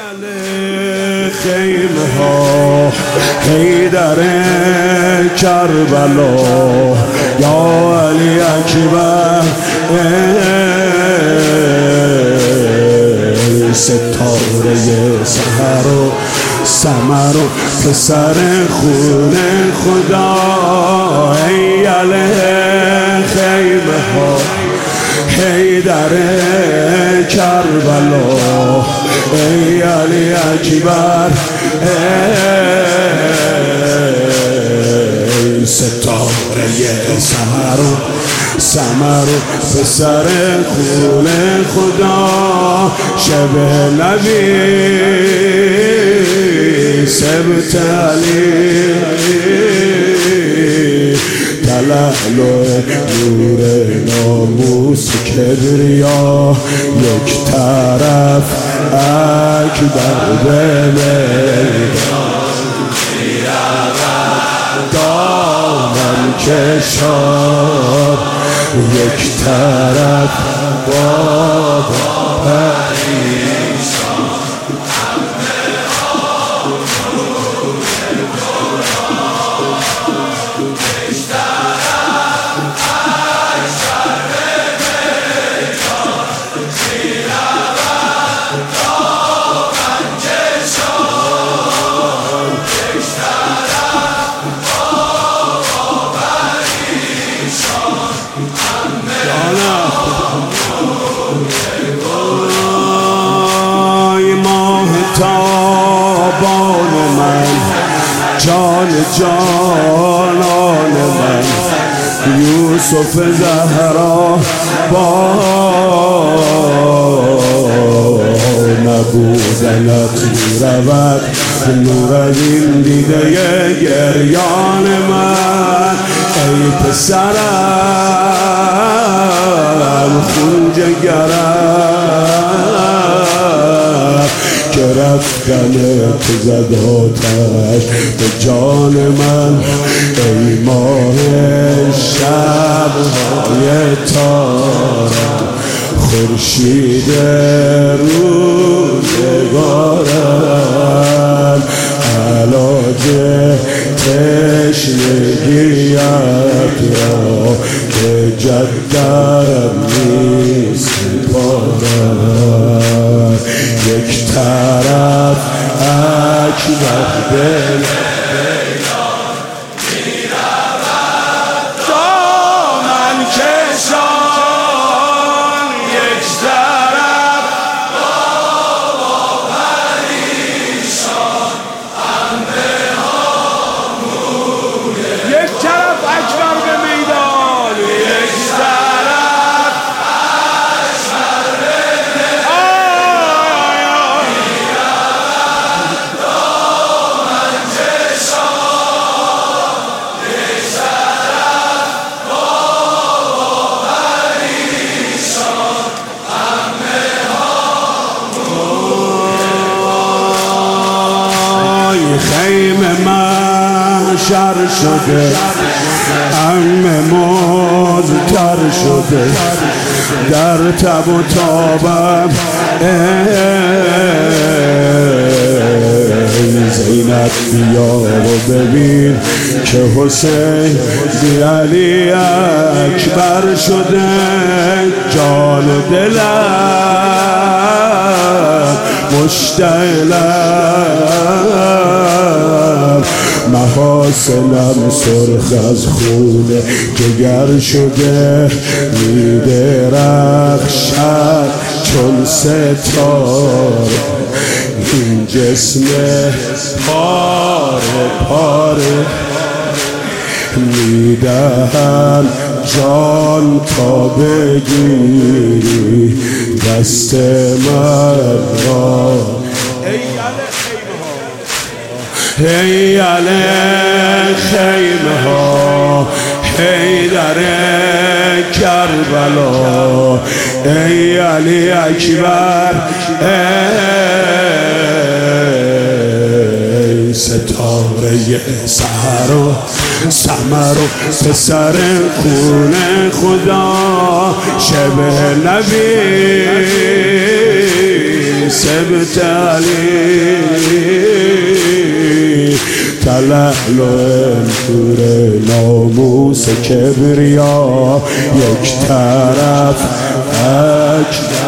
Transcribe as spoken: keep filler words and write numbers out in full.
خیمه ها حیدر کربلا یا علی اکبر ستاره سحر و سمر و پسر خون خدا ای علی خیمه ها حیدر کربلا ای علی اکبر ای ستاره سحر و سمر و پسر خون خدا شب نبی سبت علی تلالو نور ناموس کبریا یک طرف اکبر به میدان دامن کشار یک طرف بابا پریشان تابان من جان جانان من یوسف زهرا با نبودنت رود نور از این دیده گریان من ای پسرم خون جگرم که رفتنت زد آتش به جان من ای ماه شب‌های تارم خورشید روزگارم علاج تشنگیت را که جدم نیست پارم یک طرف اکبر به میدان میرود دامن کشان یک طرف بابا پریشان همه همونه یک طرف اکبر به میدان یک طرف اکبر به خیمه محشر شده همه مزتر شده در تب و تابم ای زینب بیا و ببین که حسین بی علی اکبر شده جان و دلم مشتعلم محاسنم سرخ از خون جگر شده می درخشد چون ستاره این جسم پاره پاره می دهم جان تا بگیری دست من را ای علی خیمه ها حیدر کربلا ای علی اکبر ای ستاره سحر و سمر و پسر خون خدا شب نبی سبتالي تلال و انتور ناموس کبریا یک طرف اجدر